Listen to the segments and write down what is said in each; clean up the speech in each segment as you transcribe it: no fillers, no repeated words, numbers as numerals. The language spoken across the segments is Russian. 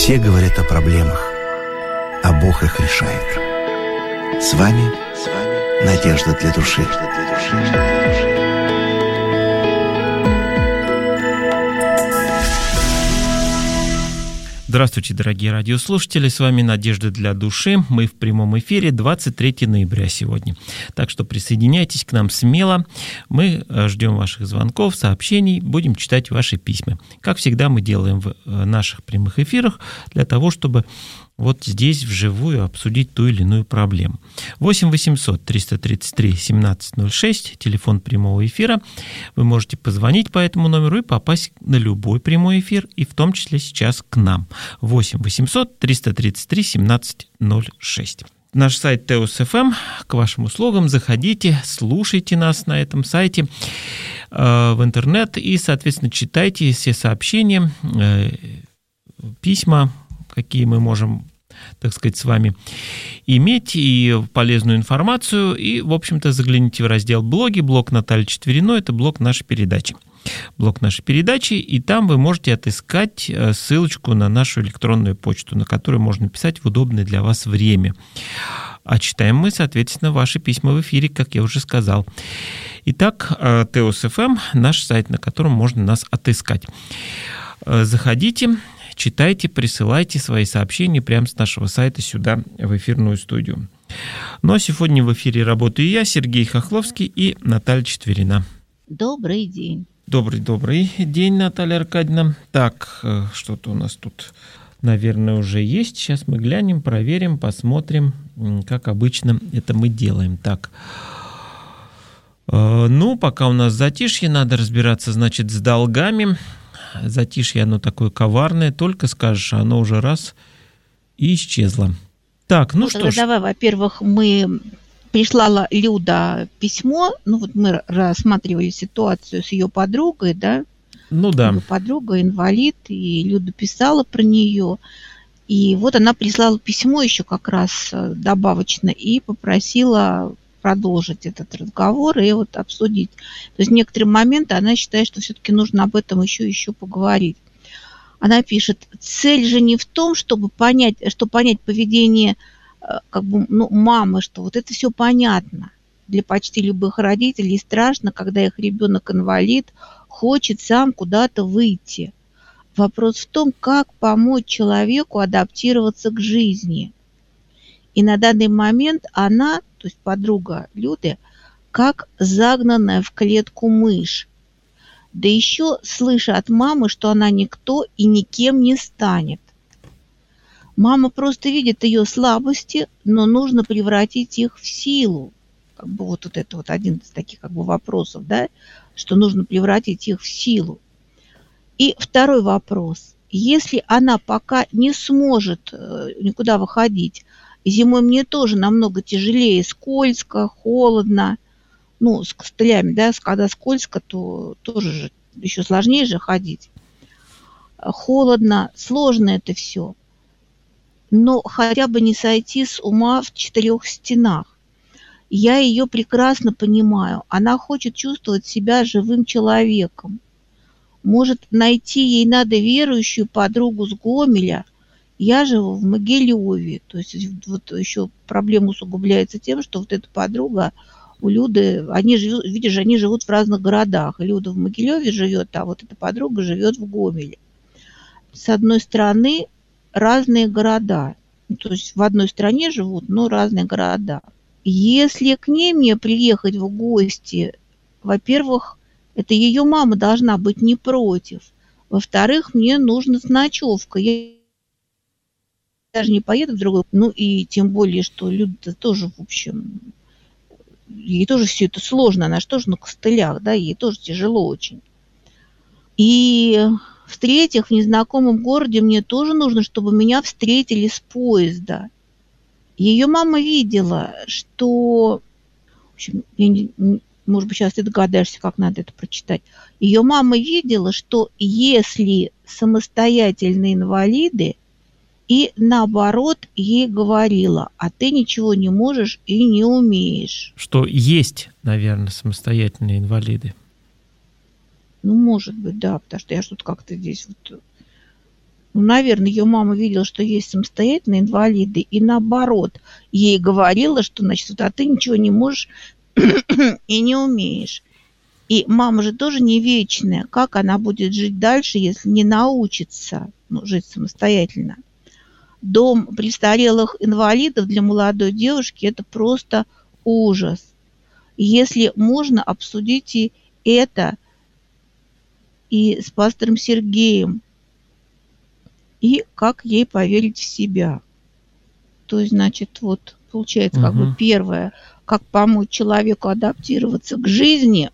Все говорят о проблемах, а Бог их решает. С вами «Надежда для души». Здравствуйте, дорогие радиослушатели, с вами «Надежда для души». Мы в прямом эфире 23 ноября сегодня. Так что присоединяйтесь к нам смело. Мы ждем ваших звонков, сообщений, будем читать ваши письма. Как всегда мы делаем в наших прямых эфирах для того, чтобы вот здесь вживую обсудить ту или иную проблему. 8 800 333 1706, телефон прямого эфира. Вы можете позвонить по этому номеру и попасть на любой прямой эфир, и в том числе сейчас к нам. 8 800 333 1706. Наш сайт Теос.ФМ к вашим услугам. Заходите, слушайте нас на этом сайте в интернет и, соответственно, читайте все сообщения, письма, какие мы можем, так сказать, с вами иметь, и полезную информацию. И, в общем-то, загляните в раздел «Блоги». Блог Натальи Четвериной – это блог нашей передачи. Блог нашей передачи, и там вы можете отыскать ссылочку на нашу электронную почту, на которую можно писать в удобное для вас время. А читаем мы, соответственно, ваши письма в эфире, как я уже сказал. Итак, Теос.ФМ – наш сайт, на котором можно нас отыскать. Заходите, читайте, присылайте свои сообщения прямо с нашего сайта сюда, в эфирную студию. Ну а сегодня в эфире работаю я, Сергей Хохловский, и Наталья Четверина. Добрый день. Добрый день, Наталья Аркадьевна. Так, что-то у нас тут, наверное, уже есть. Сейчас мы глянем, проверим, посмотрим, как обычно это мы делаем. Так, ну, пока у нас затишье, надо разбираться, значит, с долгами. Затишье, оно такое коварное, только скажешь, а оно уже раз и исчезло. Так, ну что ж. Давай, во-первых, прислала Люда письмо, ну вот мы рассматривали ситуацию с ее подругой, да? Ну да. Ее подруга инвалид, и Люда писала про нее. И вот она прислала письмо еще как раз добавочно и попросила продолжить этот разговор и вот обсудить. То есть некоторые моменты она считает, что все-таки нужно об этом еще поговорить. Она пишет: цель же не в том, чтобы понять поведение мамы, что вот это все понятно. Для почти любых родителей страшно, когда их ребенок инвалид, хочет сам куда-то выйти. Вопрос в том, как помочь человеку адаптироваться к жизни. И на данный момент она, то есть подруга Люды, как загнанная в клетку мышь. Да еще слыша от мамы, что она никто и никем не станет. Мама просто видит ее слабости, но нужно превратить их в силу. Вот это вот один из таких вопросов, да, что нужно превратить их в силу. И второй вопрос. Если она пока не сможет никуда выходить, зимой мне тоже намного тяжелее, скользко, холодно, ну, с костылями, да, когда скользко, то тоже же еще сложнее же ходить. Холодно, сложно это все. Но хотя бы не сойти с ума в четырех стенах. Я ее прекрасно понимаю. Она хочет чувствовать себя живым человеком. Может, найти ей надо верующую подругу с Гомеля. Я живу в Могилеве. То есть вот еще проблема усугубляется тем, что вот эта подруга у Люды, они живут в разных городах. Люда в Могилеве живет, а вот эта подруга живет в Гомеле. С одной стороны, разные города. То есть в одной стране живут, но разные города. Если к ней мне приехать в гости, во-первых, это ее мама должна быть не против. Во-вторых, мне нужна ночевка. Я даже не поеду в другой. Ну и тем более, что Люда тоже, в общем, ей тоже все это сложно. Она же тоже на костылях, да, ей тоже тяжело очень. И в-третьих, в незнакомом городе мне тоже нужно, чтобы меня встретили с поезда. Ее мама видела, что... В общем, может быть, сейчас ты догадаешься, как надо это прочитать. Ее мама видела, что если самостоятельные инвалиды, и наоборот ей говорила: а ты ничего не можешь и не умеешь. Что есть, наверное, самостоятельные инвалиды. Ну, может быть, да, потому что я что-то как-то здесь вот Ну, наверное, ее мама видела, что есть самостоятельные инвалиды, и наоборот, ей говорила, что, значит, вот, а ты ничего не можешь и не умеешь. И мама же тоже не вечная. Как она будет жить дальше, если не научится жить самостоятельно? Дом престарелых инвалидов для молодой девушки – это просто ужас. Если можно, обсудите это и с пастором Сергеем, и как ей поверить в себя. То есть, значит, вот получается, как бы первое, как помочь человеку адаптироваться к жизни,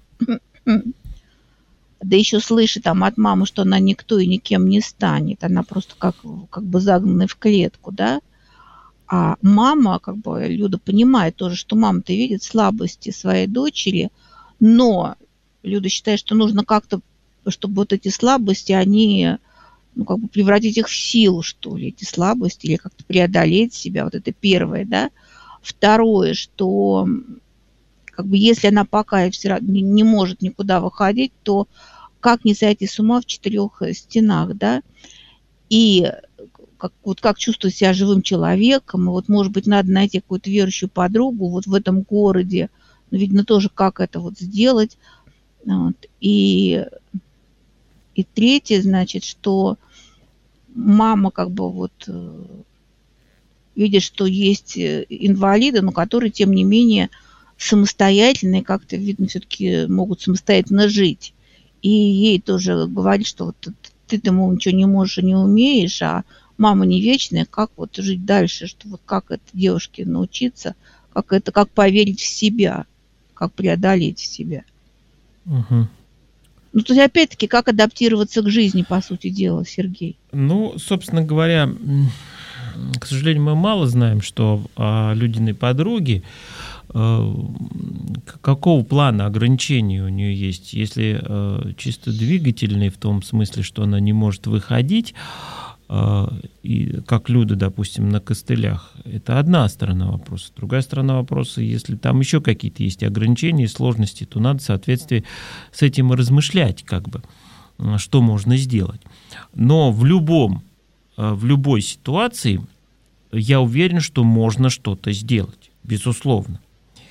да еще слышит там от мамы, что она никто и никем не станет, она просто как бы загнанная в клетку, да. А мама, как бы, Люда понимает тоже, что мама-то видит слабости своей дочери, но Люда считает, что нужно как-то, чтобы вот эти слабости, они, ну, как бы превратить их в силу, что ли, эти слабости, или как-то преодолеть себя. Вот это первое, да. Второе, что как бы если она пока все равно не может никуда выходить, то как не сойти с ума в 4 стенах, да? И как чувствовать себя живым человеком, и вот, может быть, надо найти какую-то верующую подругу вот в этом городе, но, видно, тоже как это вот сделать. Вот. И третье, значит, что мама как бы вот видит, что есть инвалиды, но которые, тем не менее, самостоятельные, как-то, видно, все-таки могут самостоятельно жить. И ей тоже говорит, что вот ты-то, мол, ничего не можешь и не умеешь, а мама не вечная, как вот жить дальше, что вот как это девушке научиться, как поверить в себя, как преодолеть себя. Угу. Ну, то есть, опять-таки, как адаптироваться к жизни, по сути дела, Сергей? Ну, собственно говоря, к сожалению, мы мало знаем, что о Людиной подруге, какого плана ограничений у нее есть. Если чисто двигательные, в том смысле, что она не может выходить, и как Люда, допустим, на костылях, это одна сторона вопроса. Другая сторона вопроса, если там еще какие-то есть ограничения и сложности, то надо в соответствии с этим и размышлять, как бы, что можно сделать. Но в любой ситуации я уверен, что можно что-то сделать, безусловно.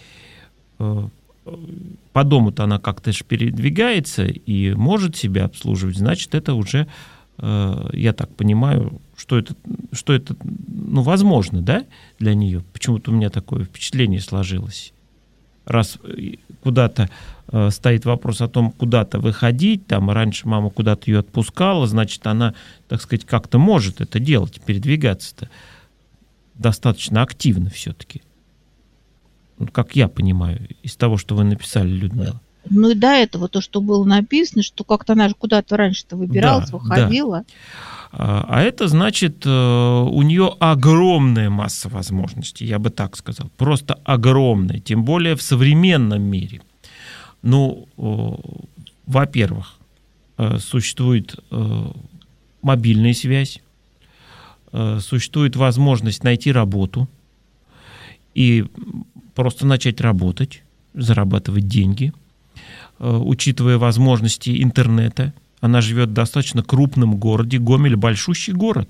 По дому-то она как-то же передвигается и может себя обслуживать, значит, это уже, я так понимаю, что это ну, возможно, да, для нее. Почему-то у меня такое впечатление сложилось. Раз куда-то стоит вопрос о том, куда-то выходить, там раньше мама куда-то ее отпускала, значит, она, так сказать, как-то может это делать, передвигаться-то достаточно активно все-таки. Как я понимаю, из того, что вы написали, Людмила. Ну и до этого то, что было написано, что как-то она же куда-то раньше-то выбиралась, выходила. Да. А это значит, у нее огромная масса возможностей, я бы так сказал. Просто огромная, тем более в современном мире. Ну, во-первых, существует мобильная связь, существует возможность найти работу и просто начать работать, зарабатывать деньги, учитывая возможности интернета. Она живет в достаточно крупном городе. Гомель – большущий город.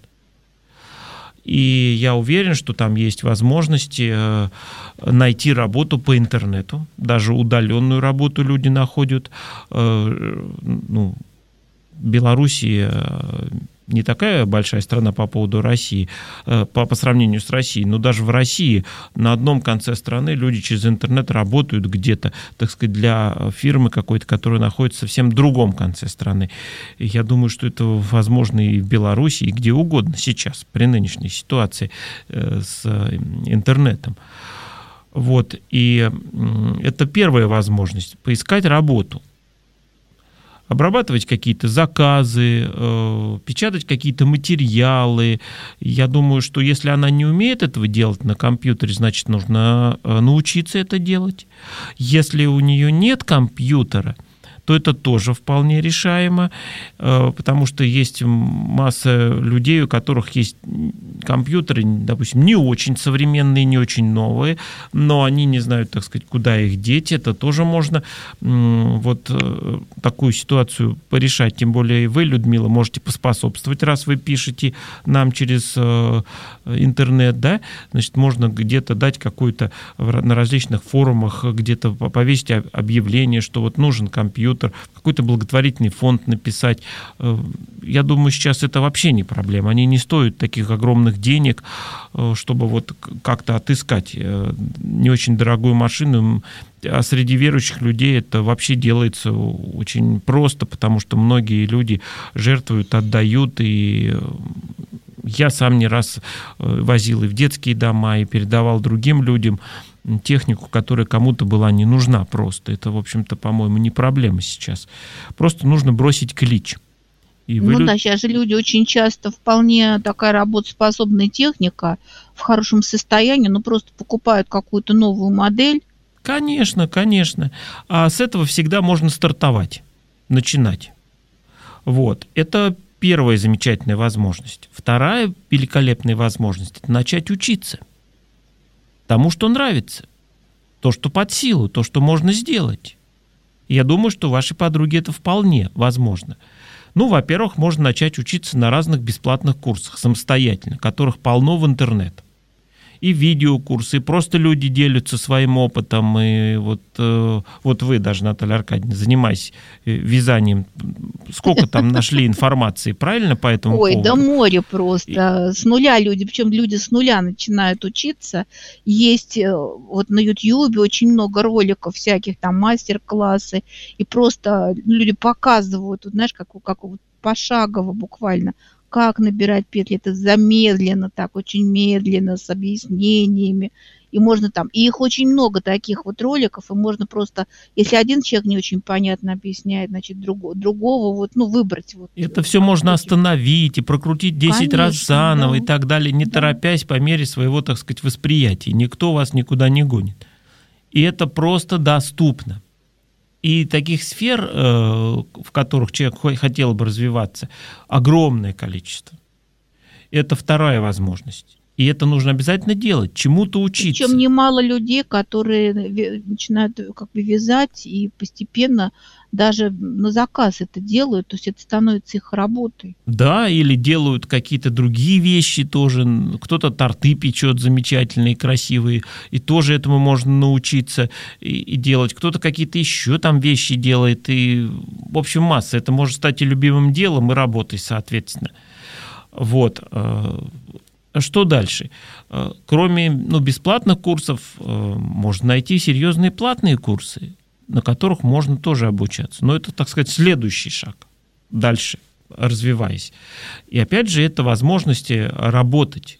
И я уверен, что там есть возможности найти работу по интернету. Даже удаленную работу люди находят. Ну, Белоруссия не такая большая страна по поводу России, по сравнению с Россией, но даже в России на одном конце страны люди через интернет работают где-то, так сказать, для фирмы какой-то, которая находится в совсем другом конце страны. И я думаю, что это возможно и в Беларуси, и где угодно сейчас, при нынешней ситуации с интернетом. Вот. И это первая возможность – поискать работу. Обрабатывать какие-то заказы, печатать какие-то материалы. Я думаю, что если она не умеет этого делать на компьютере, значит, нужно научиться это делать. Если у нее нет компьютера, то это тоже вполне решаемо, потому что есть масса людей, у которых есть компьютеры, допустим, не очень современные, не очень новые, но они не знают, так сказать, куда их деть. Это тоже можно вот такую ситуацию порешать. Тем более и вы, Людмила, можете поспособствовать, раз вы пишете нам через интернет, да, значит, можно где-то дать какую-то на различных форумах, где-то повесить объявление, что вот нужен компьютер, какой-то благотворительный фонд написать. Я думаю, сейчас это вообще не проблема. Они не стоят таких огромных денег, чтобы вот как-то отыскать не очень дорогую машину. А среди верующих людей это вообще делается очень просто, потому что многие люди жертвуют, отдают, и я сам не раз возил и в детские дома, и передавал другим людям технику, которая кому-то была не нужна просто. Это, в общем-то, по-моему, не проблема сейчас. Просто нужно бросить клич. Да, сейчас же люди очень часто вполне такая работоспособная техника в хорошем состоянии, но просто покупают какую-то новую модель. Конечно, конечно. А с этого всегда можно стартовать, начинать. Вот. Это первая замечательная возможность. Вторая великолепная возможность – это начать учиться тому, что нравится, то, что под силу, то, что можно сделать. Я думаю, что вашей подруге это вполне возможно. Ну, во-первых, можно начать учиться на разных бесплатных курсах самостоятельно, которых полно в интернет. И видеокурсы, и просто люди делятся своим опытом. И вот вы даже, Наталья Аркадьевна, занимаясь вязанием, сколько там нашли информации, правильно, по этому поводу? Ой, да море просто. С нуля люди, причем люди с нуля начинают учиться. Есть вот на Ютьюбе очень много роликов всяких, там мастер-классы, и просто люди показывают, вот, знаешь, как вот пошагово буквально, как набирать петли. Это замедленно, так очень медленно, с объяснениями. И можно там, и их очень много таких вот роликов, и можно просто, если один человек не очень понятно объясняет, значит, другого вот, ну, выбрать. Вот, это все можно остановить и прокрутить 10 раз заново, да, и так далее, не торопясь по мере своего, так сказать, восприятия. Никто вас никуда не гонит. И это просто доступно. И таких сфер, в которых человек хотел бы развиваться, огромное количество. Это вторая возможность. И это нужно обязательно делать, чему-то учиться. Причем немало людей, которые начинают как бы вязать и постепенно даже на заказ это делают, то есть это становится их работой. Да, или делают какие-то другие вещи тоже. Кто-то торты печет замечательные, красивые, и тоже этому можно научиться и делать. Кто-то какие-то еще там вещи делает, и, в общем, масса. Это может стать и любимым делом, и работой, соответственно. Вот. Что дальше? Кроме бесплатных курсов, можно найти серьезные платные курсы, на которых можно тоже обучаться. Но это, так сказать, следующий шаг. Дальше, развиваясь. И опять же, это возможности работать.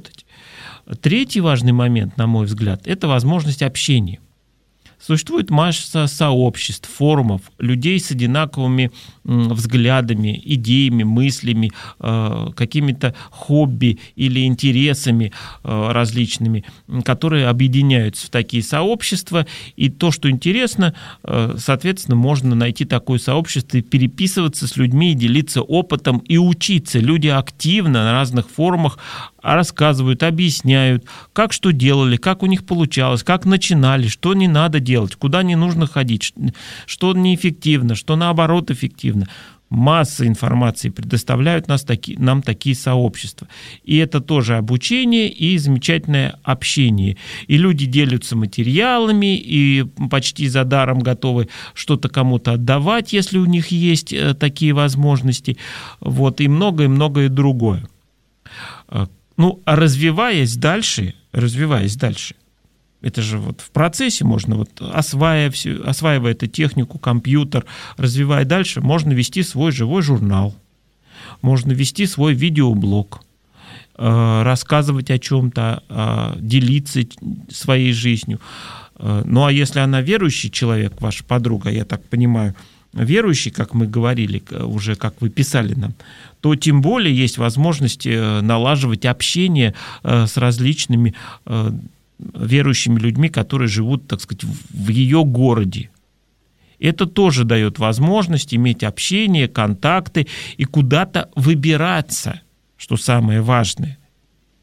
Третий важный момент, на мой взгляд, это возможность общения. Существует масса сообществ, форумов, людей с одинаковыми взглядами, идеями, мыслями, какими-то хобби или интересами различными, которые объединяются в такие сообщества. И то, что интересно, соответственно, можно найти такое сообщество и переписываться с людьми, и делиться опытом, и учиться. Люди активно на разных форумах рассказывают, объясняют, как что делали, как у них получалось, как начинали, что не надо делать, куда не нужно ходить, что неэффективно, что наоборот эффективно. Масса информации предоставляют нам такие сообщества. И это тоже обучение и замечательное общение. И люди делятся материалами, и почти за даром готовы что-то кому-то отдавать, если у них есть такие возможности. Вот, и многое другое. А развиваясь дальше, это же вот в процессе можно, вот осваивая эту технику, компьютер, развивая дальше, можно вести свой живой журнал, можно вести свой видеоблог, рассказывать о чем-то, делиться своей жизнью. Ну, а если она верующий человек, ваша подруга, я так понимаю, верующий, как мы говорили, уже как вы писали нам, то тем более есть возможность налаживать общение с различными верующими людьми, которые живут, так сказать, в ее городе. Это тоже дает возможность иметь общение, контакты и куда-то выбираться, что самое важное.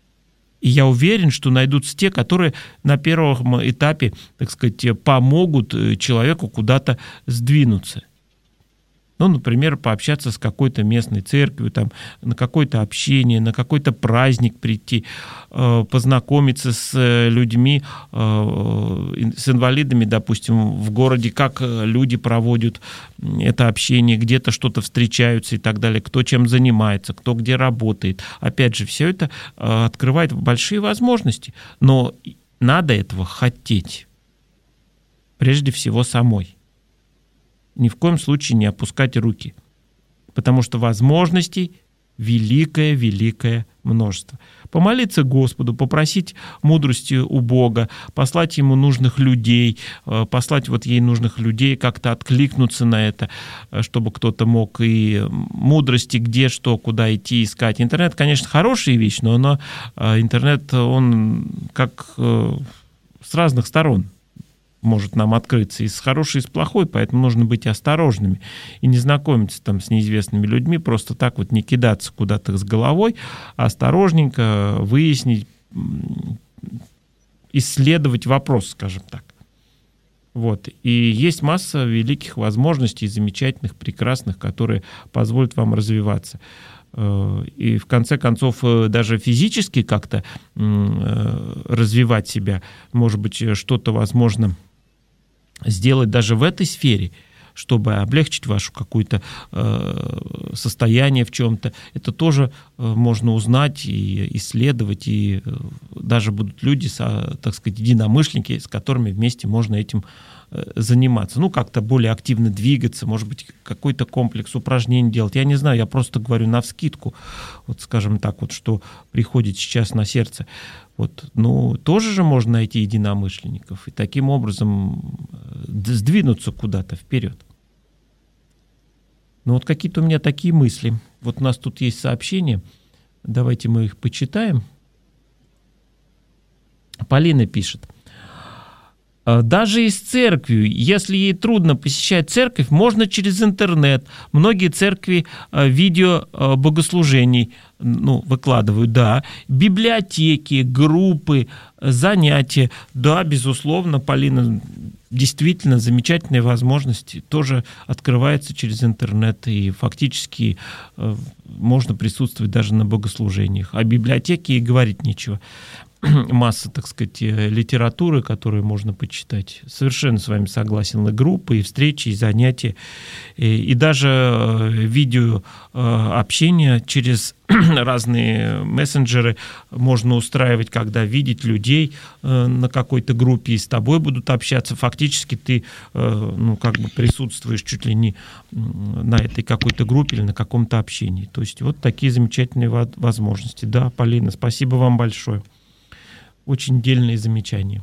И я уверен, что найдутся те, которые на первом этапе, так сказать, помогут человеку куда-то сдвинуться. Ну, например, пообщаться с какой-то местной церковью, там, на какое-то общение, на какой-то праздник прийти, познакомиться с людьми, с инвалидами, допустим, в городе, как люди проводят это общение, где-то что-то встречаются и так далее, кто чем занимается, кто где работает. Опять же, все это открывает большие возможности, но надо этого хотеть, прежде всего самой. Ни в коем случае не опускать руки, потому что возможностей великое множество. Помолиться Господу, попросить мудрости у Бога, послать Ему нужных людей, послать вот ей нужных людей, как-то откликнуться на это, чтобы кто-то мог и мудрости, где, что, куда идти, искать. Интернет, конечно, хорошая вещь, но интернет, он как с разных сторон может нам открыться и с хорошей, и с плохой, поэтому нужно быть осторожными и не знакомиться там с неизвестными людьми, просто так вот не кидаться куда-то с головой, а осторожненько выяснить, исследовать вопрос, скажем так. Вот. И есть масса великих возможностей, замечательных, прекрасных, которые позволят вам развиваться. И в конце концов даже физически как-то развивать себя, может быть, что-то возможно сделать даже в этой сфере, чтобы облегчить ваше какое-то состояние в чем-то. Это тоже можно узнать и исследовать, и даже будут люди, так сказать, единомышленники, с которыми вместе можно этим заниматься. Ну, как-то более активно двигаться, может быть, какой-то комплекс упражнений делать. Я не знаю, я просто говорю навскидку, вот скажем так, вот что приходит сейчас на сердце. Вот, ну, тоже же можно найти единомышленников и таким образом сдвинуться куда-то вперед. Ну, вот какие-то у меня такие мысли. Вот у нас тут есть сообщения, давайте мы их почитаем. Полина пишет. Даже из церкви, если ей трудно посещать церковь, можно через интернет. Многие церкви видео богослужений выкладывают, да. Библиотеки, группы, занятия. Да, безусловно, Полина, действительно замечательная возможность тоже открывается через интернет. И фактически можно присутствовать даже на богослужениях. О библиотеке и говорить нечего. Масса, так сказать, литературы, которую можно почитать. Совершенно с вами согласен. И группы, и встречи, и занятия, и даже видео общение через разные мессенджеры можно устраивать, когда видеть людей на какой-то группе и с тобой будут общаться. Фактически ты присутствуешь чуть ли не на этой какой-то группе или на каком-то общении. То есть вот такие замечательные возможности. Да, Полина, спасибо вам большое. Очень дельные замечания.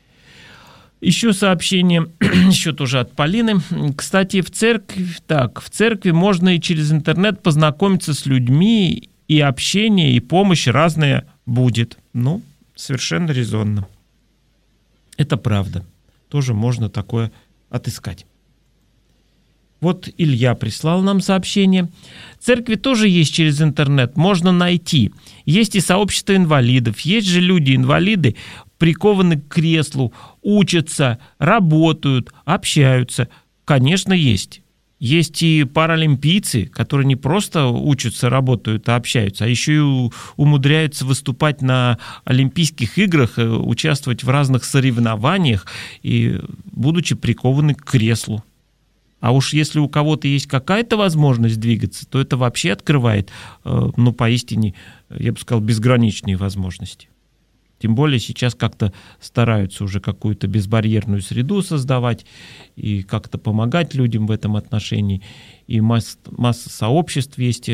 Еще сообщение, еще тоже от Полины. Кстати, в церкви можно и через интернет познакомиться с людьми, и общение, и помощь разная будет. Ну, совершенно резонно. Это правда. Тоже можно такое отыскать. Вот Илья прислал нам сообщение. Церкви тоже есть через интернет, можно найти. Есть и сообщество инвалидов, есть же люди-инвалиды, прикованы к креслу, учатся, работают, общаются. Конечно, есть. Есть и паралимпийцы, которые не просто учатся, работают, а общаются, а еще и умудряются выступать на Олимпийских играх, участвовать в разных соревнованиях, и будучи прикованы к креслу. А уж если у кого-то есть какая-то возможность двигаться, то это вообще открывает, поистине, я бы сказал, безграничные возможности. Тем более сейчас как-то стараются уже какую-то безбарьерную среду создавать и как-то помогать людям в этом отношении. И масса сообществ есть,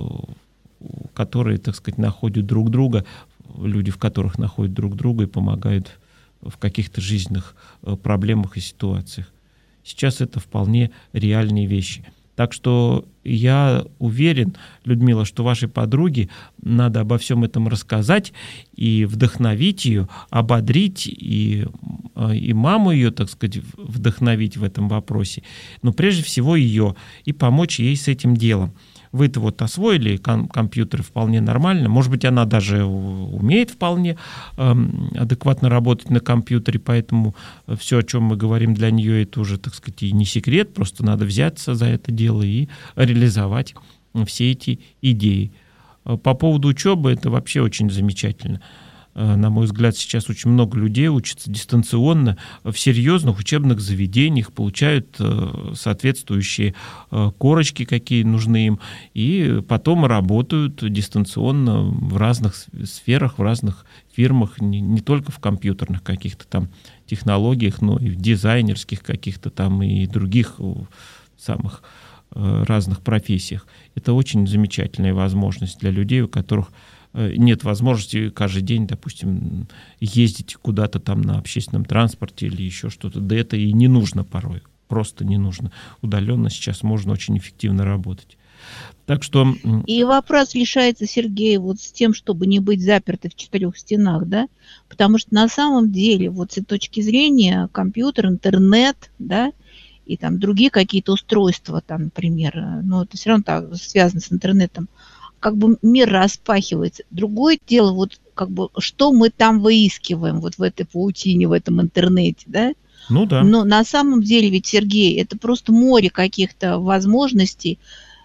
которые, так сказать, находят друг друга, люди, в которых находят друг друга и помогают в каких-то жизненных проблемах и ситуациях. Сейчас это вполне реальные вещи. Так что я уверен, Людмила, что вашей подруге надо обо всем этом рассказать и вдохновить ее, ободрить и маму ее, так сказать, вдохновить в этом вопросе. Но прежде всего ее и помочь ей с этим делом. Вы-то вот освоили компьютер вполне нормально. Может быть, она даже умеет вполне адекватно работать на компьютере, поэтому все, о чем мы говорим для нее, это уже, так сказать, и не секрет, просто надо взяться за это дело и реализовать все эти идеи. По поводу учебы, это вообще очень замечательно. На мой взгляд, сейчас очень много людей учатся дистанционно в серьезных учебных заведениях, получают соответствующие корочки, какие нужны им, и потом работают дистанционно в разных сферах, в разных фирмах, не только в компьютерных каких-то там технологиях, но и в дизайнерских каких-то там и других самых разных профессиях. Это очень замечательная возможность для людей, у которых нет возможности каждый день, допустим, ездить куда-то там на общественном транспорте или еще что-то. Да это и не нужно порой. Просто не нужно. Удаленно сейчас можно очень эффективно работать. Так что... И вопрос решается, Сергей, вот с тем, чтобы не быть заперты в 4 стенах, да? Потому что на самом деле, вот с этой точки зрения, компьютер, интернет, да, и там другие какие-то устройства, там, например, но это все равно так связано с интернетом, как бы мир распахивается. Другое дело, вот как бы, что мы там выискиваем вот в этой паутине, в этом интернете, да? Ну да. Но на самом деле ведь, Сергей, это просто море каких-то возможностей,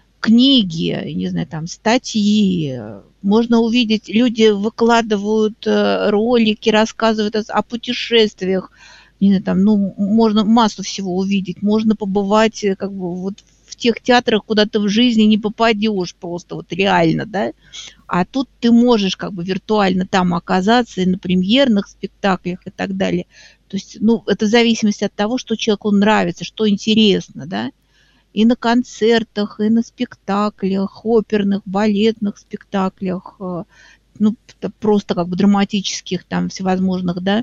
книги, не знаю, там, статьи. Можно увидеть, люди выкладывают ролики, рассказывают о путешествиях. Не знаю, там, ну, можно массу всего увидеть. Можно побывать как бы вот в тех театрах, куда ты в жизни не попадешь просто, вот реально, да. А тут ты можешь как бы виртуально там оказаться и на премьерных спектаклях и так далее. То есть, ну, это в зависимости от того, что человеку нравится, что интересно, да. И на концертах, и на спектаклях, оперных, балетных спектаклях, ну, просто как бы драматических там всевозможных, да,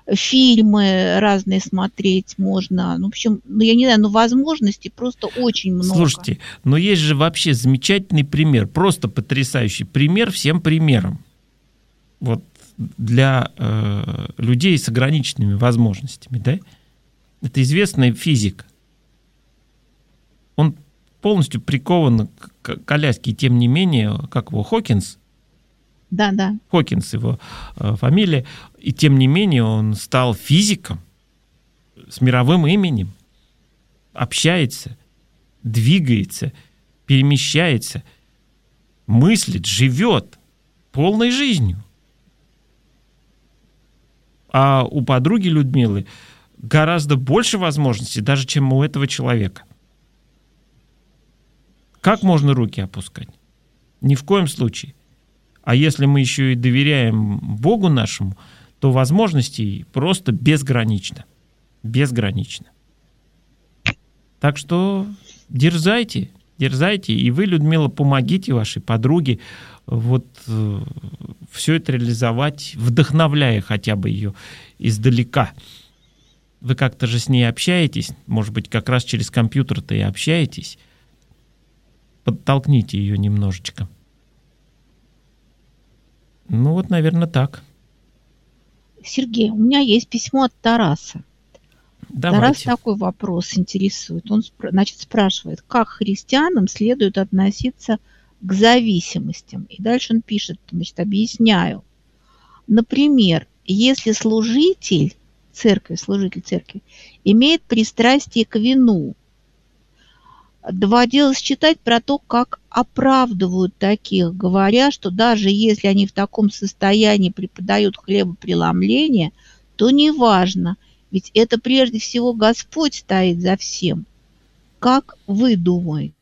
фильмы разные смотреть можно. Ну, в общем, ну, я не знаю, но возможностей просто очень много. Слушайте, но есть же вообще замечательный пример, просто потрясающий пример всем примером. Вот для людей с ограниченными возможностями, да? Это известный физик. Он полностью прикован к коляске, и тем не менее, как его, Хокинс? Да. Хокинс его фамилия. И тем не менее он стал физиком с мировым именем, общается, двигается, перемещается, мыслит, живет полной жизнью. А у подруги Людмилы гораздо больше возможностей, даже чем у этого человека. Как можно руки опускать? Ни в коем случае. А если мы еще и доверяем Богу нашему, то возможностей просто безгранично. Безгранично. Так что дерзайте, дерзайте. И вы, Людмила, помогите вашей подруге вот все это реализовать, вдохновляя хотя бы ее издалека. Вы как-то же с ней общаетесь, может быть, как раз через компьютер-то и общаетесь. Подтолкните ее немножечко. Ну вот, наверное, так. Сергей, у меня есть письмо от Тараса. Давайте. Тарас такой вопрос интересует. Он, значит, спрашивает, как христианам следует относиться к зависимостям. И дальше он пишет, значит, объясняю. Например, если служитель церкви имеет пристрастие к вину, доводилось читать про то, как оправдывают таких, говоря, что даже если они в таком состоянии преподают хлебопреломление, то неважно, ведь это прежде всего Господь стоит за всем. Как вы думаете,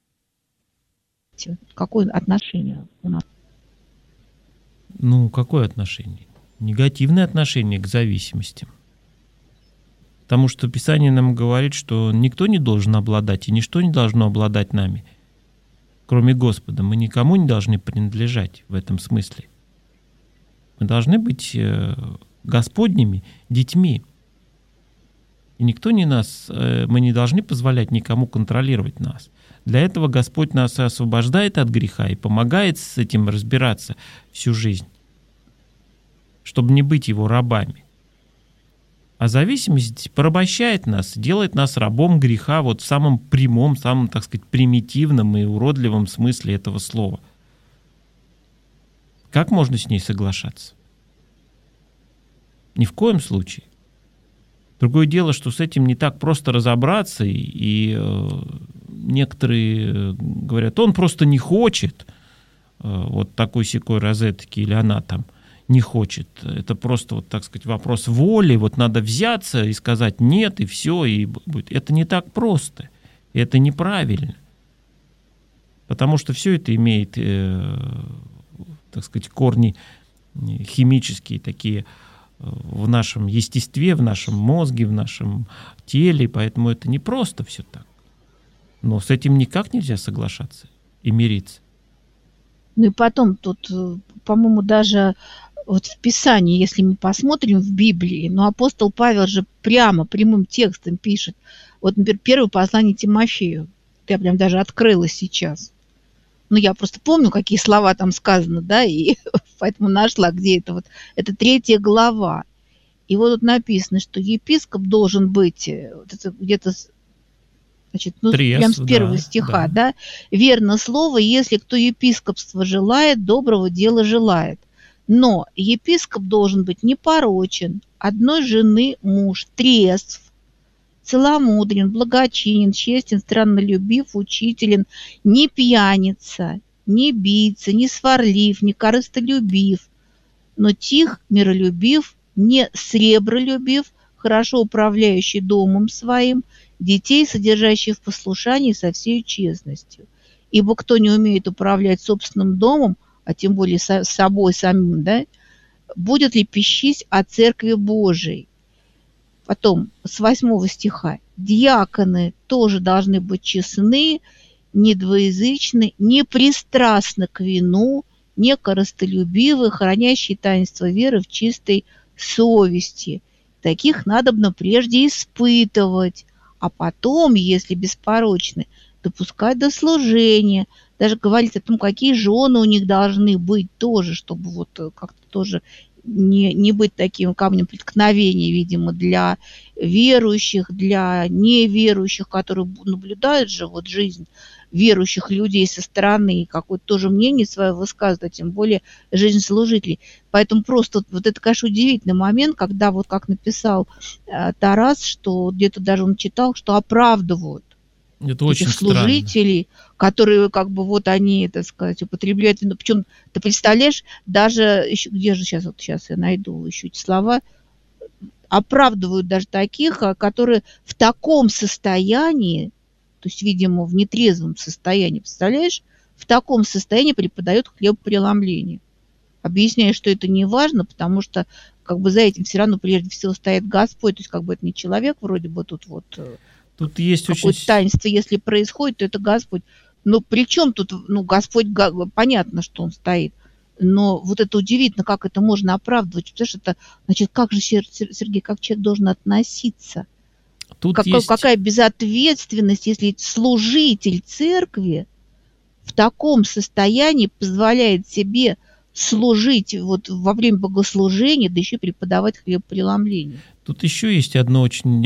какое отношение у нас? Ну, какое отношение? Негативное отношение к зависимостям. Потому что Писание нам говорит, что никто не должен обладать, и ничто не должно обладать нами, кроме Господа. Мы никому не должны принадлежать в этом смысле. Мы должны быть Господними детьми. И никто не нас, мы не должны позволять никому контролировать нас. Для этого Господь нас освобождает от греха и помогает с этим разбираться всю жизнь, чтобы не быть Его рабами. А зависимость порабощает нас, делает нас рабом греха вот в самом прямом, самом, так сказать, примитивном и уродливом смысле этого слова. Как можно с ней соглашаться? Ни в коем случае. Другое дело, что с этим не так просто разобраться, и некоторые говорят, он просто не хочет, вот такой-сякой розетки, или она там не хочет. Это просто, вот, так сказать, вопрос воли, вот надо взяться и сказать нет, и все, и будет. Это не так просто, и это неправильно. Потому что все это имеет, так сказать, корни химические такие в нашем естестве, в нашем мозге, в нашем теле, поэтому это не просто все так. Но с этим никак нельзя соглашаться и мириться. Ну и потом тут, по-моему, даже вот в Писании, если мы посмотрим в Библии, но апостол Павел же прямым текстом пишет. Вот, например, первое послание Тимофею. Я прям даже открыла сейчас. Ну, я просто помню, какие слова там сказаны, да, и поэтому нашла, где это вот. Это 3 глава. И вот тут написано, что епископ должен быть вот это где-то, значит, ну, прям с 1 стиха, да. Верно слово, если кто епископство желает, доброго дела желает. Но епископ должен быть непорочен, одной жены муж, трезв, целомудрен, благочинен, честен, страннолюбив, учителен, не пьяница, не бийца, не сварлив, не корыстолюбив, но тих, миролюбив, не сребролюбив, хорошо управляющий домом своим, детей, содержащих в послушании со всей честностью. Ибо кто не умеет управлять собственным домом, а тем более собой самим, да, будет ли пищись о церкви Божией? Потом с 8 стиха. Диаконы тоже должны быть честны, недвоязычны, непристрастны к вину, не корыстолюбивы, хранящие таинство веры в чистой совести. Таких надобно прежде испытывать, а потом, если беспорочны, допускать до служения. Даже говорить о том, какие жены у них должны быть тоже, чтобы вот как-то тоже не быть таким камнем преткновения, видимо, для верующих, для неверующих, которые наблюдают же вот жизнь верующих людей со стороны, и какое-то тоже мнение свое высказывают, а тем более жизнь служителей. Поэтому просто вот это, конечно, удивительный момент, когда вот как написал Тарас, что где-то даже он читал, что оправдывают этих служителей, которые как бы вот они, так сказать, употребляют вино. Причем, ты представляешь, даже еще, где же сейчас я найду еще эти слова, оправдывают даже таких, которые в таком состоянии, то есть, видимо, в нетрезвом состоянии, представляешь, в таком состоянии преподают хлебопреломление. Объясняя, что это не важно, потому что как бы за этим все равно прежде всего стоит Господь, то есть как бы это не человек вроде бы тут вот... Тут есть какое-то таинство, если происходит, то это Господь. Но при чем тут, ну, Господь, понятно, что Он стоит. Но вот это удивительно, как это можно оправдывать. Потому что это, значит, как же, Сергей, как человек должен относиться? Какая безответственность, если служитель церкви в таком состоянии позволяет себе служить вот во время богослужения, да еще и преподавать хлебопреломление. Тут еще есть одно очень,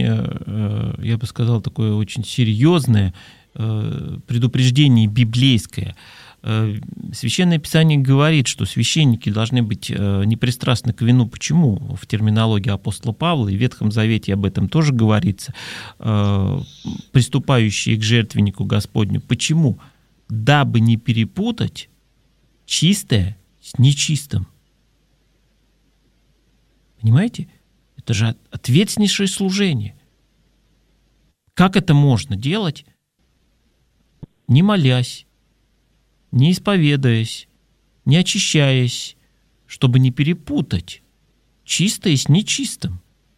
я бы сказал, такое очень серьезное предупреждение библейское. Священное Писание говорит, что священники должны быть непристрастны к вину. Почему? В терминологии апостола Павла и в Ветхом Завете об этом тоже говорится. Приступающие к жертвеннику Господню. Почему? Дабы не перепутать чистое с нечистым. Понимаете? Это же ответственнейшее служение. Как это можно делать, не молясь, не исповедуясь, не очищаясь, чтобы не перепутать чистое с нечистым?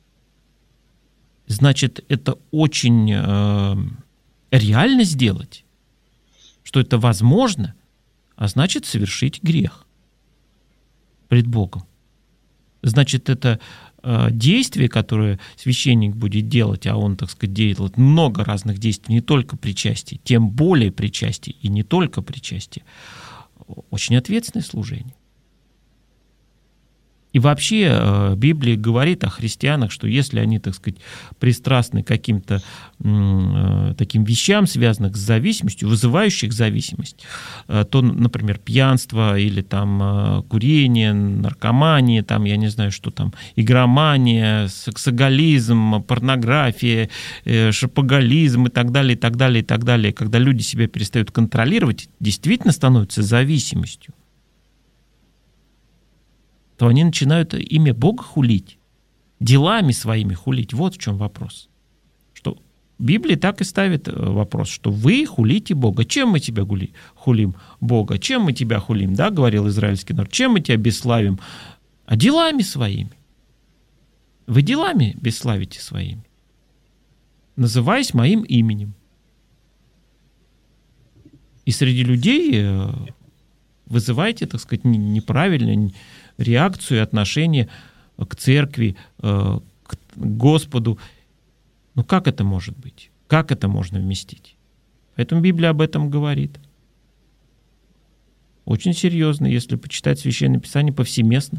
Значит, это очень реально сделать, что это возможно, а значит совершить грех пред Богом. Значит, это действие, которое священник будет делать, а он, так сказать, делает много разных действий, не только причастие, тем более причастие и не только причастие, очень ответственное служение. И вообще Библия говорит о христианах, что если они, так сказать, пристрастны к каким-то таким вещам, связанных с зависимостью, вызывающих зависимость, то, например, пьянство или там курение, наркомания, там, я не знаю, что там, игромания, сексоголизм, порнография, шопоголизм и так далее, и так далее, и так далее, когда люди себя перестают контролировать, действительно становятся зависимостью, то они начинают имя Бога хулить, делами своими хулить. Вот в чем вопрос. Что Библия так и ставит вопрос, что вы хулите Бога. Чем мы тебя хулим? Бога. Чем мы тебя хулим? Да, говорил израильский народ. Чем мы тебя бесславим? А делами своими. Вы делами бесславите своими, называясь моим именем. И среди людей вызываете, так сказать, неправильную реакцию и отношение к церкви, к Господу. Ну как это может быть? Как это можно вместить? Поэтому Библия об этом говорит. Очень серьезно, если почитать Священное Писание повсеместно.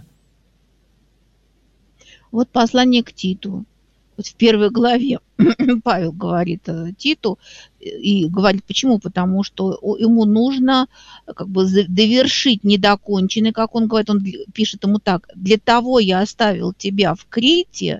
Вот послание к Титу. Вот в первой главе Павел говорит Титу, и говорит, почему? Потому что ему нужно как бы довершить недоконченный, как он говорит, он пишет ему так: «Для того я оставил тебя в Крите,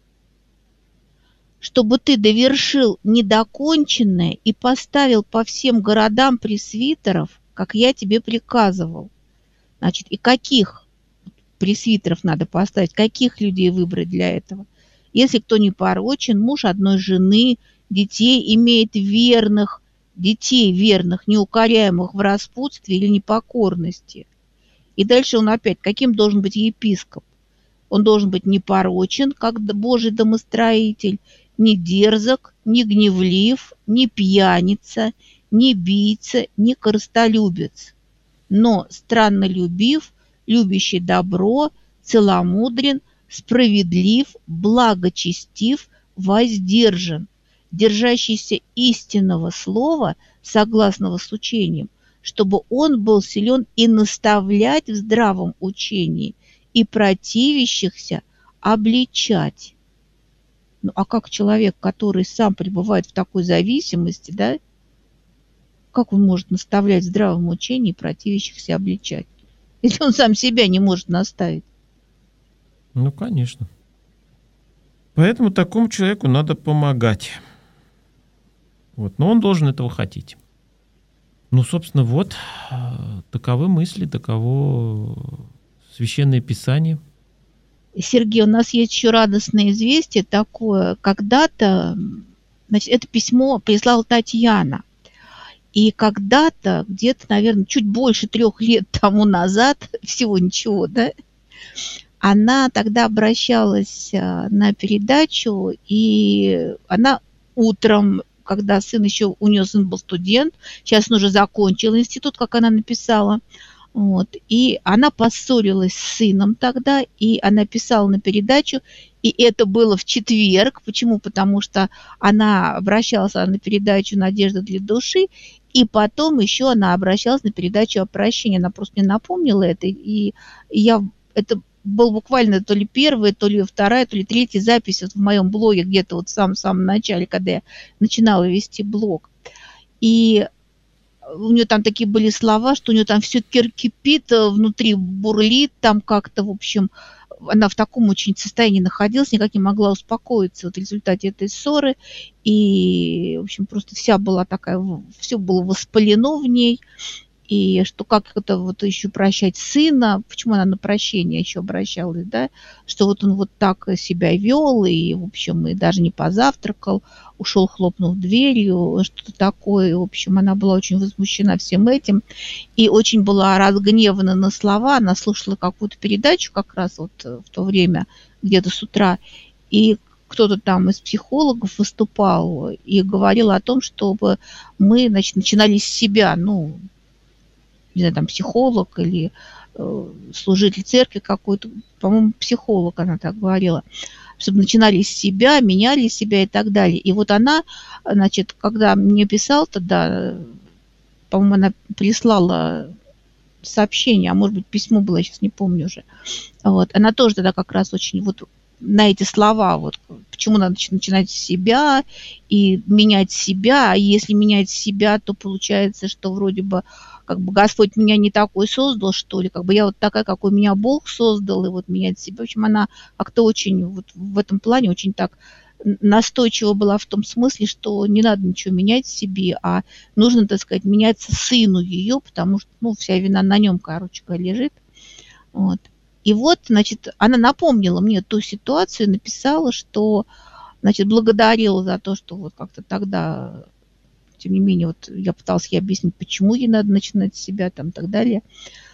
чтобы ты довершил недоконченное и поставил по всем городам пресвитеров, как я тебе приказывал». Значит, и каких пресвитеров надо поставить, каких людей выбрать для этого? Если кто не порочен, муж одной жены, детей имеет верных, детей верных, неукоряемых в распутстве или непокорности. И дальше он опять, каким должен быть епископ? Он должен быть непорочен, как Божий домостроитель, не дерзок, не гневлив, не пьяница, не бийца, не корыстолюбец, но страннолюбив, любящий добро, целомудрен, справедлив, благочестив, воздержан, держащийся истинного слова, согласного с учением, чтобы он был силен и наставлять в здравом учении, и противящихся обличать. Ну а как человек, который сам пребывает в такой зависимости, да, как он может наставлять в здравом учении и противящихся обличать, если он сам себя не может наставить? Ну, конечно. Поэтому такому человеку надо помогать. Вот. Но он должен этого хотеть. Ну, собственно, вот таковы мысли, таково Священное Писание. Сергей, у нас есть еще радостное известие такое. Когда-то, значит, это письмо прислала Татьяна. И когда-то, где-то, наверное, чуть больше 3 лет тому назад, всего ничего, да, она тогда обращалась на передачу, и она утром, когда сын еще, у нее сын был студент, сейчас он уже закончил институт, как она написала, вот, и она поссорилась с сыном тогда, и она писала на передачу, и это было в четверг. Почему? Потому что она обращалась на передачу «Надежда для души», и потом еще она обращалась на передачу о прощении. Она просто мне напомнила это, и это был буквально то ли первая, то ли вторая, то ли третья запись вот в моем блоге, где-то вот в самом начале, когда я начинала вести блог. И у нее там такие были слова, что у нее там все кипит, внутри бурлит, там как-то, в общем, она в таком очень состоянии находилась, никак не могла успокоиться вот в результате этой ссоры. И, в общем, просто вся была такая, все было воспалено в ней. И что как это вот еще прощать сына, почему она на прощение еще обращалась, да, что вот он вот так себя вел, и, в общем, и даже не позавтракал, ушел, хлопнув дверью, что-то такое. В общем, она была очень возмущена всем этим и очень была разгневана на слова. Она слушала какую-то передачу как раз вот в то время, где-то с утра, и кто-то там из психологов выступал и говорил о том, чтобы мы, значит, начинали с себя, ну, не знаю, там психолог или служитель церкви какой-то, по-моему, психолог, она так говорила, чтобы начинали с себя, меняли себя и так далее. И вот она, значит, когда мне писала тогда, по-моему, она прислала сообщение, а может быть письмо было, я сейчас не помню уже. Вот. Она тоже тогда как раз очень вот на эти слова, вот почему надо начинать с себя и менять себя, а если менять себя, то получается, что вроде бы как бы Господь меня не такой создал, что ли, как бы я вот такая, какой меня Бог создал, и вот менять себя. В общем, она как-то очень вот в этом плане очень так настойчива была в том смысле, что не надо ничего менять в себе, а нужно, так сказать, меняться сыну ее, потому что, ну, вся вина на нем, короче говоря, лежит. Вот. И вот, значит, она напомнила мне ту ситуацию, написала, что, значит, благодарила за то, что вот как-то тогда, тем не менее, вот я пыталась ей объяснить, почему ей надо начинать с себя, там, и так далее.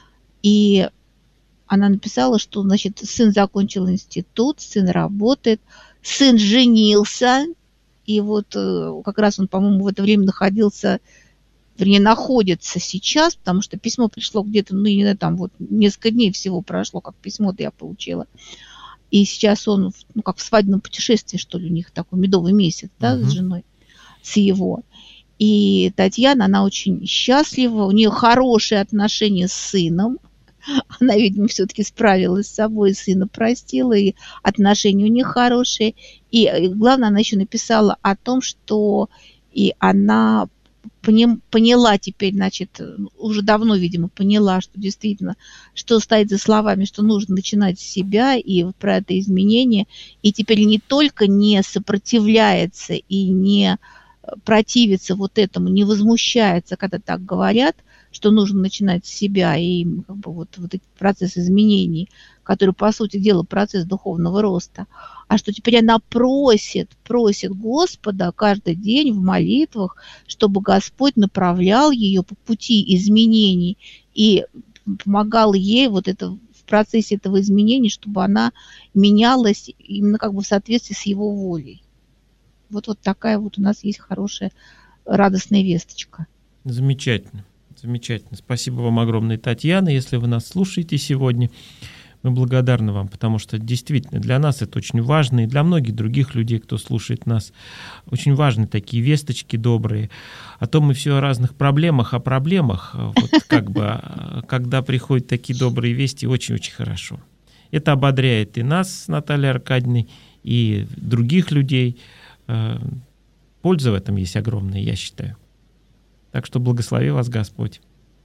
И она написала, что, значит, сын закончил институт, сын работает, сын женился, и вот как раз он, по-моему, в это время находился, вернее, находится сейчас, потому что письмо пришло где-то, ну, не знаю, там вот несколько дней всего прошло, как письмо-то я получила. И сейчас он, ну, как в свадебном путешествии, что ли, у них такой медовый месяц, да, с женой, с его. И Татьяна, она очень счастлива, у нее хорошие отношения с сыном. Она, видимо, все-таки справилась с собой, сына простила, и отношения у них хорошие. И главное, она еще написала о том, что и она поняла теперь, значит, уже давно, видимо, поняла, что действительно, что стоит за словами, что нужно начинать с себя, и вот про это изменение. И теперь не только не сопротивляется и не противится вот этому, не возмущается, когда так говорят, что нужно начинать с себя, и как бы вот этот процесс изменений, который, по сути дела, процесс духовного роста, а что теперь она просит Господа каждый день в молитвах, чтобы Господь направлял ее по пути изменений и помогал ей вот это в процессе этого изменения, чтобы она менялась именно как бы в соответствии с его волей. Вот такая вот у нас есть хорошая, радостная весточка. Замечательно. Замечательно. Спасибо вам огромное, Татьяна. Если вы нас слушаете сегодня, мы благодарны вам, потому что действительно для нас это очень важно, и для многих других людей, кто слушает нас, очень важны такие весточки добрые. А то мы все о разных проблемах, вот как бы, когда приходят такие добрые вести, очень-очень хорошо. Это ободряет и нас с Натальей Аркадьевной, и других людей. Польза в этом есть огромная, я считаю. Так что благослови вас Господь.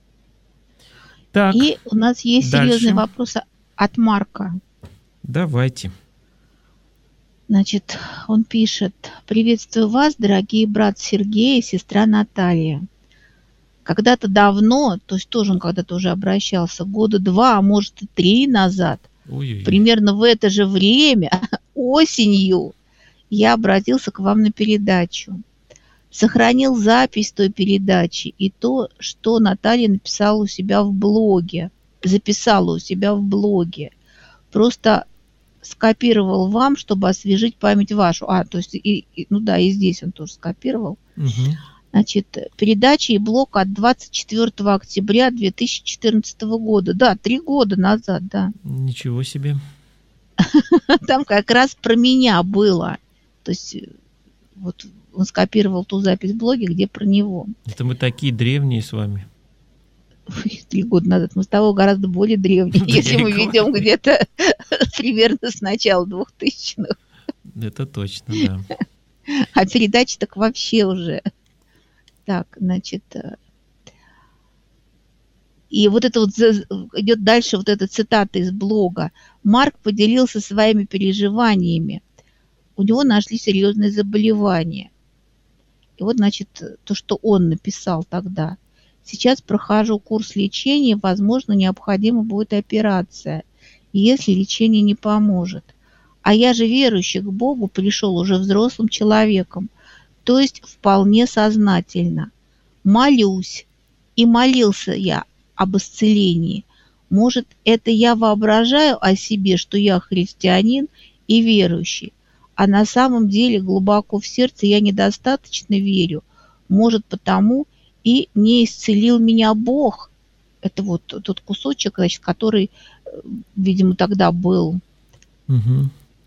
Так, и у нас есть дальше. Серьезный вопрос от Марка. Давайте. Значит, он пишет: «Приветствую вас, дорогие брат Сергей и сестра Наталья. Когда-то давно, то есть тоже он когда-то уже обращался, года 2, а может и 3 назад, примерно в это же время, осенью, я обратился к вам на передачу. Сохранил запись той передачи и то, что Наталья написала у себя в блоге, записала у себя в блоге. Просто скопировал вам, чтобы освежить память вашу». То есть, ну да, и здесь он тоже скопировал. Угу. Значит, передача и блог от 24 октября 2014 года. Да, 3 года назад, да. Ничего себе. Там как раз про меня было. То есть, вот он скопировал ту запись в блоге, где про него. Это мы такие древние с вами. 3 года назад. Мы с того гораздо более древние, если мы ведем где-то примерно с начала 2000-х. Это точно, да. А передача так вообще уже. Так, значит... И вот это вот идет дальше вот эта цитата из блога. Марк поделился своими переживаниями. У него нашли серьезные заболевания. И вот, значит, то, что он написал тогда. Сейчас прохожу курс лечения, возможно, необходима будет операция, если лечение не поможет. А я же верующий к Богу пришел уже взрослым человеком, то есть вполне сознательно. Молюсь. И молился я об исцелении. Может, это я воображаю о себе, что я христианин и верующий, а на самом деле глубоко в сердце я недостаточно верю. Может, потому и не исцелил меня Бог. Это вот тот кусочек, значит, который, видимо, тогда был. Угу.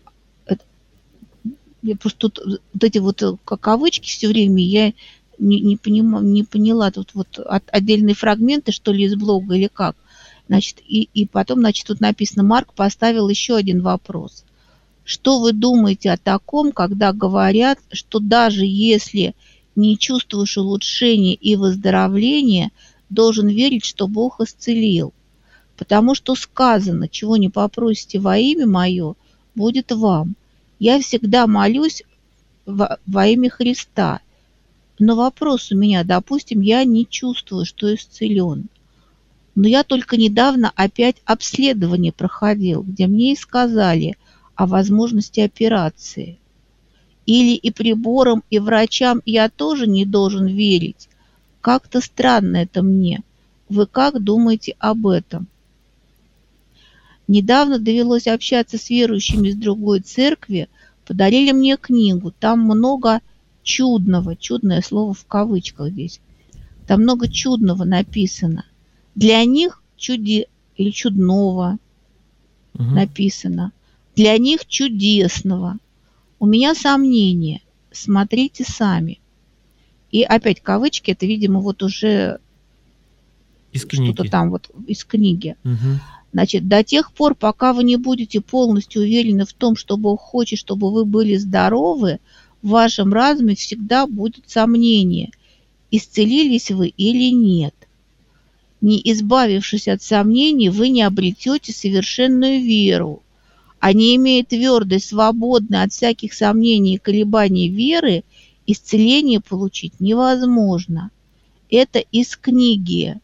Я просто тут вот эти вот кавычки все время я не поняла. Тут вот отдельные фрагменты, что ли, из блога или как. Значит, и потом, значит, тут написано, Марк поставил еще один вопрос. Что вы думаете о таком, когда говорят, что даже если не чувствуешь улучшения и выздоровления, должен верить, что Бог исцелил? Потому что сказано, чего не попросите во имя мое, будет вам. Я всегда молюсь во имя Христа. Но вопрос у меня, допустим, я не чувствую, что исцелен. Но я только недавно опять обследование проходил, где мне и сказали о возможности операции. Или и приборам, и врачам я тоже не должен верить. Как-то странно это мне. Вы как думаете об этом? Недавно довелось общаться с верующими из другой церкви, подарили мне книгу. Там много чудного, чудное слово в кавычках здесь. Там много чудного написано. Для них или чудного написано. Для них чудесного. У меня сомнения. Смотрите сами. И опять кавычки, это, видимо, вот уже из книги. Что-то там вот из книги. Угу. Значит, до тех пор, пока вы не будете полностью уверены в том, что Бог хочет, чтобы вы были здоровы, в вашем разуме всегда будут сомнения, исцелились вы или нет. Не избавившись от сомнений, вы не обретете совершенную веру. А не имея твердой, свободной от всяких сомнений и колебаний веры, исцеление получить невозможно. Это из книги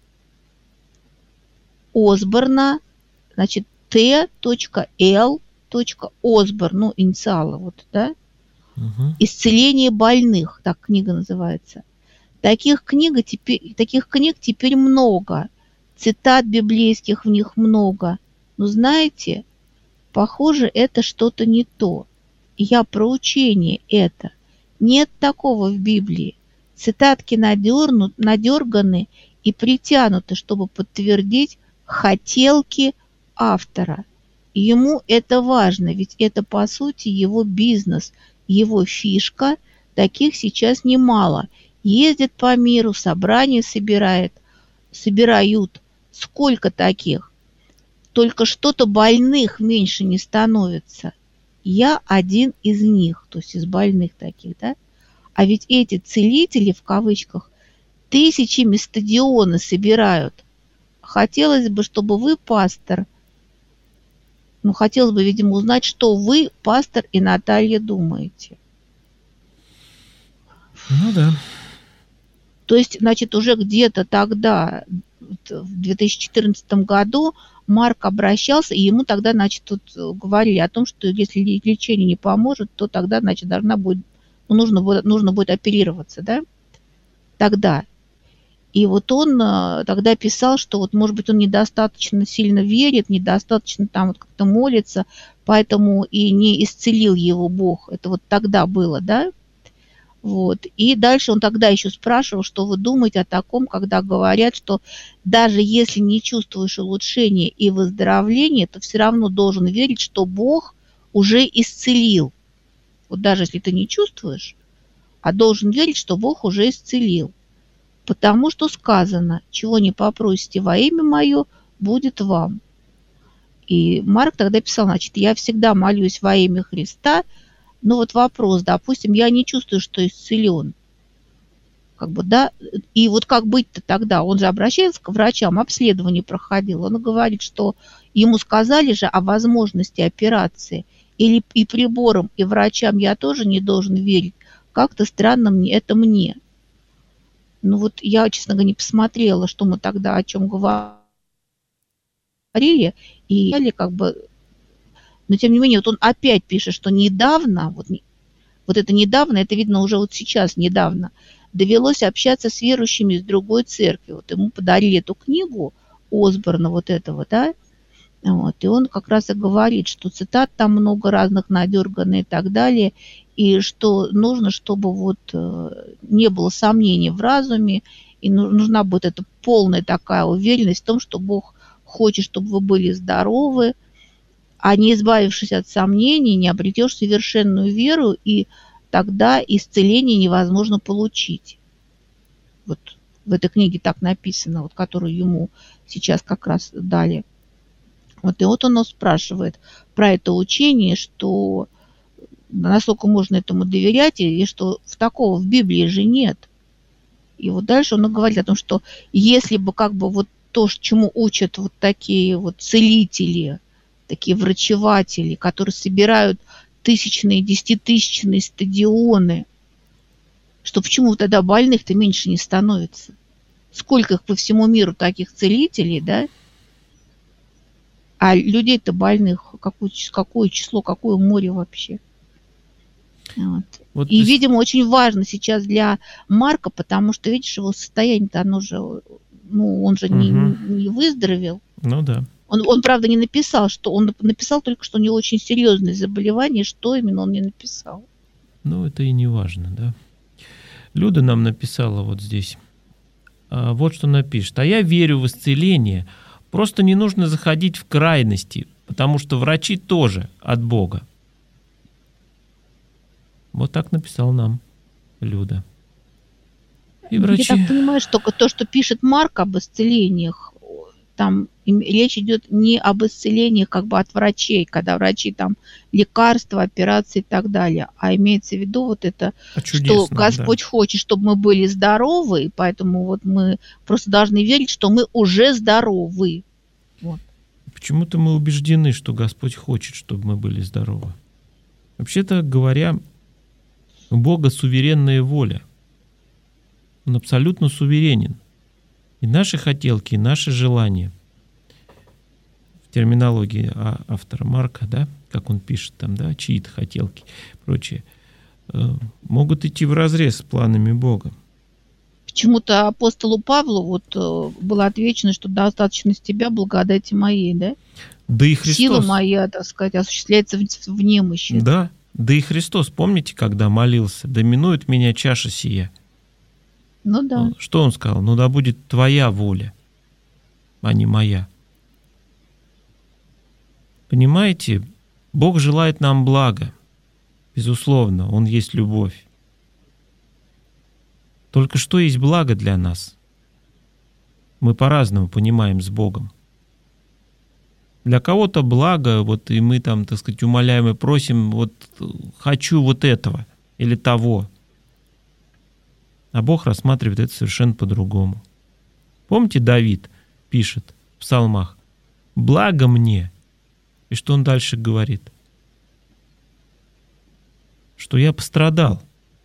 Осборна, значит, Т.Л. Осборн, ну, инициалы, вот, да? «Исцеление больных», так книга называется. Таких книг теперь много, цитат библейских в них много. Но знаете, похоже, это что-то не то. Я про учение это. Нет такого в Библии. Цитатки надерганы и притянуты, чтобы подтвердить хотелки автора. И ему это важно, ведь это, по сути, его бизнес, его фишка. Таких сейчас немало. Ездит по миру, собрания собирают. Сколько таких? Только что-то больных меньше не становится. Я один из них, то есть из больных таких, да? А ведь эти целители, в кавычках, тысячами стадионы собирают. Хотелось бы, чтобы вы, пастор, хотелось бы, видимо, узнать, что вы, пастор и Наталья, думаете. Ну да. То есть, значит, уже где-то тогда, в 2014 году, Марк обращался, и ему тогда, значит, тут говорили о том, что если лечение не поможет, то тогда, значит, нужно будет оперироваться, да, тогда. И вот он тогда писал, что вот, может быть, он недостаточно сильно верит, недостаточно там вот как-то молится, поэтому и не исцелил его Бог. Это вот тогда было, да? Вот. И дальше он тогда еще спрашивал, что вы думаете о таком, когда говорят, что даже если не чувствуешь улучшения и выздоровления, то все равно должен верить, что Бог уже исцелил. Вот даже если ты не чувствуешь, а должен верить, что Бог уже исцелил. Потому что сказано, чего не попросите во имя мое, будет вам. И Марк тогда писал, значит, я всегда молюсь во имя Христа. Но вот вопрос, допустим, я не чувствую, что исцелен. Как бы, да, и вот как быть-то тогда? Он же обращается к врачам, обследование проходил. Он говорит, что ему сказали же о возможности операции. Или и приборам, и врачам я тоже не должен верить. Как-то странно это мне. Ну вот я, честно говоря, не посмотрела, что мы тогда о чем говорили. И как бы... Но тем не менее, вот он опять пишет, что недавно, вот это недавно, это видно уже вот сейчас недавно, довелось общаться с верующими из другой церкви. Вот ему подарили эту книгу Осборна вот этого, да, вот, и он как раз и говорит, что цитат там много разных надерганы и так далее, и что нужно, чтобы вот не было сомнений в разуме, и нужна будет эта полная такая уверенность в том, что Бог хочет, чтобы вы были здоровы, а не избавившись от сомнений, не обретешь совершенную веру, и тогда исцеление невозможно получить. Вот в этой книге так написано, вот, которую ему сейчас как раз дали. Вот, и вот он спрашивает про это учение, что насколько можно этому доверять, и что такого в Библии же нет. И вот дальше он говорит о том, что если бы как бы вот то, чему учат вот такие вот целители, такие врачеватели, которые собирают тысячные, десятитысячные стадионы, что почему тогда больных-то меньше не становится? Сколько их по всему миру таких целителей, да? А людей-то больных какое число, какое море вообще? Вот. Вот и, видимо, очень важно сейчас для Марка, потому что, видишь, его состояние-то, оно же, ну, он же не выздоровел. Ну да. Он, правда, не написал, что он написал только, что у него очень серьезное заболевание, что именно он не написал. Ну, это и не важно, да. Люда нам написала вот здесь. Вот что напишет. А я верю в исцеление. Просто не нужно заходить в крайности, потому что врачи тоже от Бога. Вот так написал нам Люда. И врачи... Я так понимаю, что то, что пишет Марк об исцелениях, там речь идет не об исцелениях как бы от врачей, когда врачи там лекарства, операции и так далее, а имеется в виду вот это, что Господь хочет, чтобы мы были здоровы, и поэтому вот мы просто должны верить, что мы уже здоровы. Вот. Почему-то мы убеждены, что Господь хочет, чтобы мы были здоровы. Вообще-то говоря, у Бога суверенная воля. Он абсолютно суверенен. И наши хотелки, и наши желания. В терминологии автора Марка, да, как он пишет там, да, чьи-то хотелки и прочее, могут идти вразрез с планами Бога. Почему-то апостолу Павлу вот было отвечено, что достаточно с тебя благодати моей, да? Да и Христос. Сила моя, так сказать, осуществляется в немощи. Да, да и Христос, помните, когда молился, да минует меня чаша сия. Ну да. Что он сказал? Ну да будет твоя воля, а не моя. Понимаете, Бог желает нам блага. Безусловно, Он есть любовь. Только что есть благо для нас? Мы по-разному понимаем с Богом. Для кого-то благо, вот и мы там, так сказать, умоляем и просим, вот хочу вот этого или того. А Бог рассматривает это совершенно по-другому. Помните, Давид пишет в псалмах: «Благо мне». И что он дальше говорит? Что я пострадал.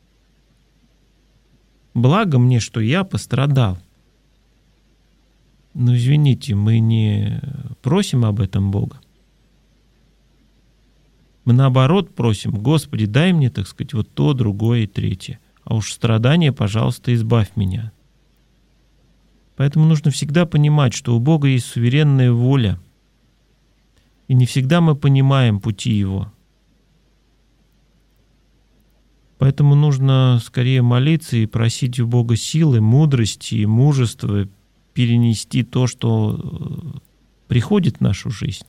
Благо мне, что я пострадал. Ну, извините, мы не просим об этом Бога. Мы наоборот просим: Господи, дай мне, так сказать, вот то, другое и третье. А уж страдания, пожалуйста, избавь меня. Поэтому нужно всегда понимать, что у Бога есть суверенная воля, и не всегда мы понимаем пути Его. Поэтому нужно скорее молиться и просить у Бога силы, мудрости и мужества перенести то, что приходит в нашу жизнь.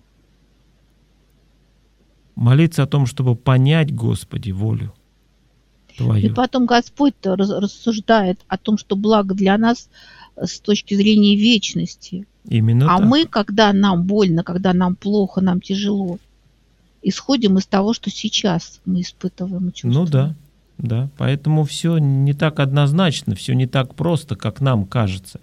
Молиться о том, чтобы понять, Господи, волю Твою. И потом Господь рассуждает о том, что благо для нас с точки зрения вечности. Именно так. Мы, когда нам больно, когда нам плохо, нам тяжело, исходим из того, что сейчас мы испытываем и чувствуем. Ну да, да. Поэтому все не так однозначно, все не так просто, как нам кажется.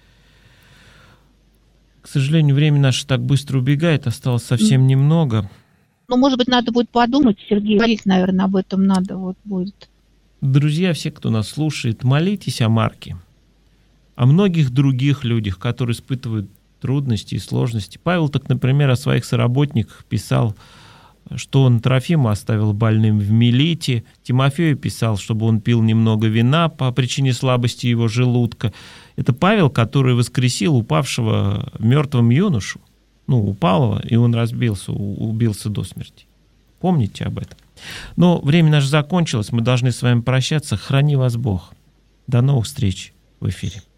К сожалению, время наше так быстро убегает, осталось совсем немного. Ну, может быть, надо будет подумать, Сергей, говорить, наверное, об этом надо вот будет. Друзья, все, кто нас слушает, молитесь о Марке, о многих других людях, которые испытывают трудности и сложности. Павел, так, например, о своих соработниках писал, что он Трофима оставил больным в Милите. Тимофею писал, чтобы он пил немного вина по причине слабости его желудка. Это Павел, который воскресил упавшего мертвым юношу. Ну, упал, и он разбился, убился до смерти. Помните об этом. Но время наше закончилось, мы должны с вами прощаться. Храни вас Бог. До новых встреч в эфире.